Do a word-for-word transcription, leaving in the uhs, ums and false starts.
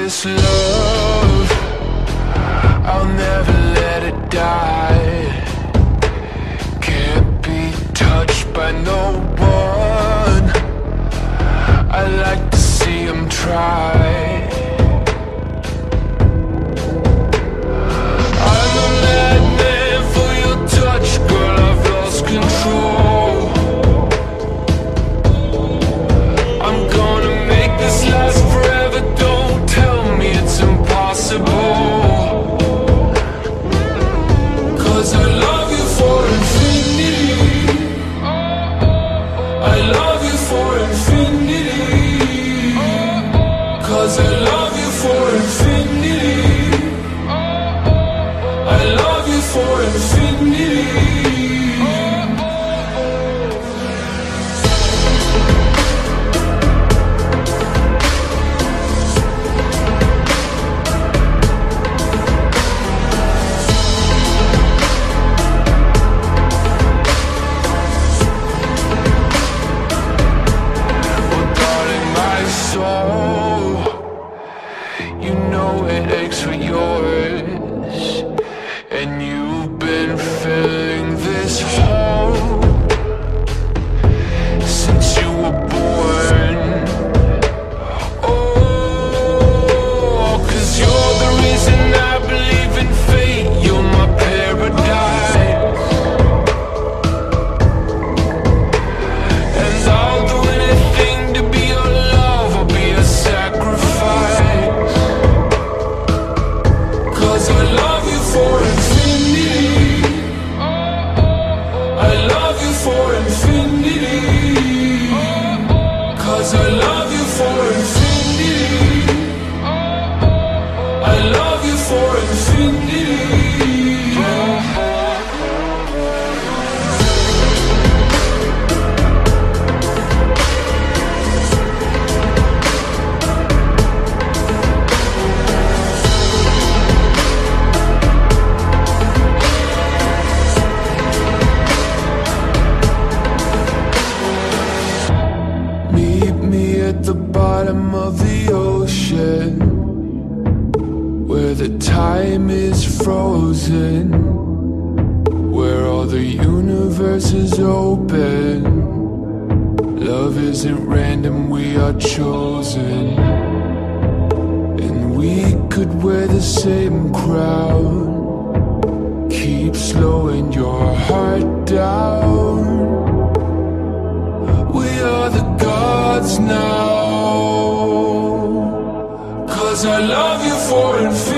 this love, I'll never let it die. Can't be touched by no one. I like to see them try. I'm a madman for your touch, girl, I've lost control. I'm gonna make this last forever, don't tell me it's impossible. Cause I love you for infinity. I love you for infinity. Cause I love you for infinity. I love you for infinity. You know it aches for yours, and you've been filling this hole since you were born. Oh, cause you're the reason I believe in fate. You're my paradise, and I'll do anything to be your love. I'll be a sacrifice. Cause I love you for infinity. I love you for infinity. Cause I love you for infinity. I love you for infinity. At the bottom of the ocean, where the time is frozen, where all the universe is open. Love isn't random, we are chosen. And we could wear the same crown. Keep slowing your heart down. We are the gods now. Cause I love you for infinity.